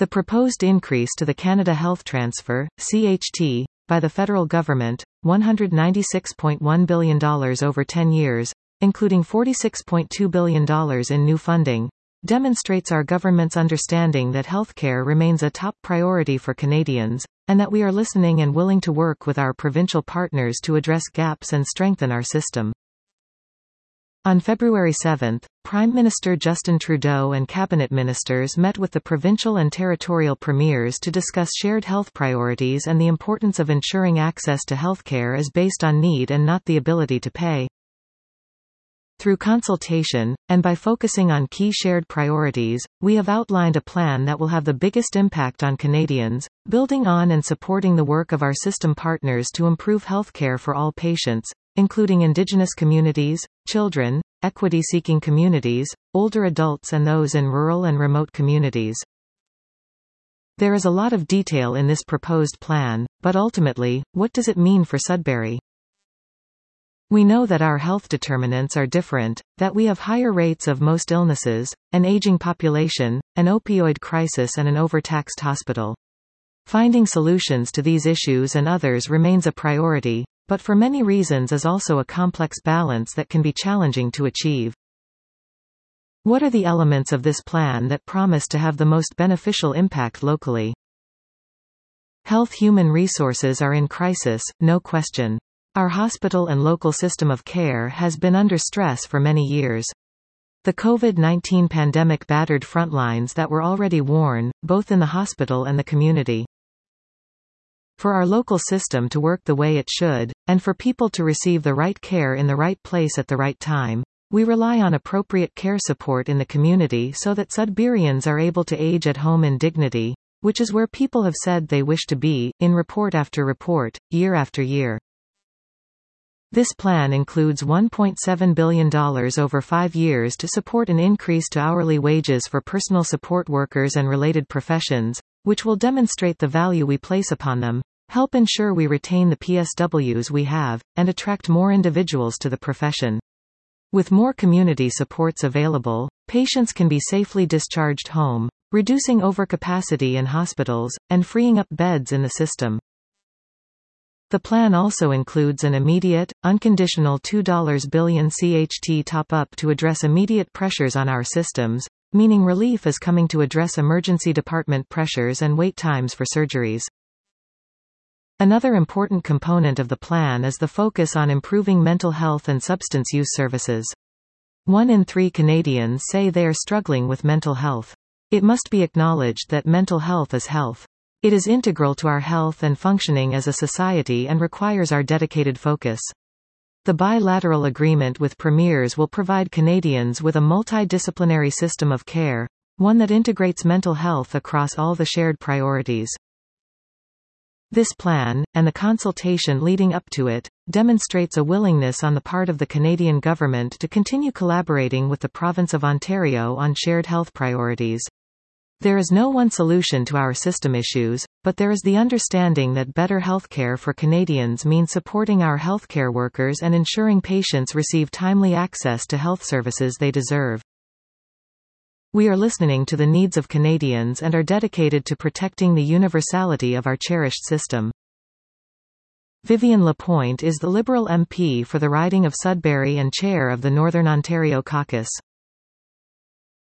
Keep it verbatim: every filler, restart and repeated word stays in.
The proposed increase to the Canada Health Transfer (C H T) by the federal government, one hundred ninety-six point one billion dollars over ten years, including forty-six point two billion dollars in new funding, demonstrates our government's understanding that healthcare remains a top priority for Canadians, and that we are listening and willing to work with our provincial partners to address gaps and strengthen our system. On February seventh, Prime Minister Justin Trudeau and cabinet ministers met with the provincial and territorial premiers to discuss shared health priorities and the importance of ensuring access to healthcare is based on need and not the ability to pay. Through consultation, and by focusing on key shared priorities, we have outlined a plan that will have the biggest impact on Canadians, building on and supporting the work of our system partners to improve healthcare for all patients, including Indigenous communities, children, equity-seeking communities, older adults and those in rural and remote communities. There is a lot of detail in this proposed plan, but ultimately, what does it mean for Sudbury? We know that our health determinants are different, that we have higher rates of most illnesses, an aging population, an opioid crisis and an overtaxed hospital. Finding solutions to these issues and others remains a priority, but for many reasons is also a complex balance that can be challenging to achieve. What are the elements of this plan that promise to have the most beneficial impact locally? Health human resources are in crisis, no question. Our hospital and local system of care has been under stress for many years. The COVID nineteen pandemic battered frontlines that were already worn, both in the hospital and the community. For our local system to work the way it should, and for people to receive the right care in the right place at the right time, we rely on appropriate care support in the community so that Sudburyans are able to age at home in dignity, which is where people have said they wish to be, in report after report, year after year. This plan includes one point seven billion dollars over five years to support an increase to hourly wages for personal support workers and related professions, which will demonstrate the value we place upon them, help ensure we retain the P S Ws we have, and attract more individuals to the profession. With more community supports available, patients can be safely discharged home, reducing overcapacity in hospitals, and freeing up beds in the system. The plan also includes an immediate, unconditional two billion dollars C H T top-up to address immediate pressures on our systems, meaning relief is coming to address emergency department pressures and wait times for surgeries. Another important component of the plan is the focus on improving mental health and substance use services. One in three Canadians say they are struggling with mental health. It must be acknowledged that mental health is health. It is integral to our health and functioning as a society and requires our dedicated focus. The bilateral agreement with premiers will provide Canadians with a multidisciplinary system of care, one that integrates mental health across all the shared priorities. This plan, and the consultation leading up to it, demonstrates a willingness on the part of the Canadian government to continue collaborating with the province of Ontario on shared health priorities. There is no one solution to our system issues, but there is the understanding that better healthcare for Canadians means supporting our healthcare workers and ensuring patients receive timely access to health services they deserve. We are listening to the needs of Canadians and are dedicated to protecting the universality of our cherished system. Vivian Lapointe is the Liberal M P for the riding of Sudbury and chair of the Northern Ontario Caucus.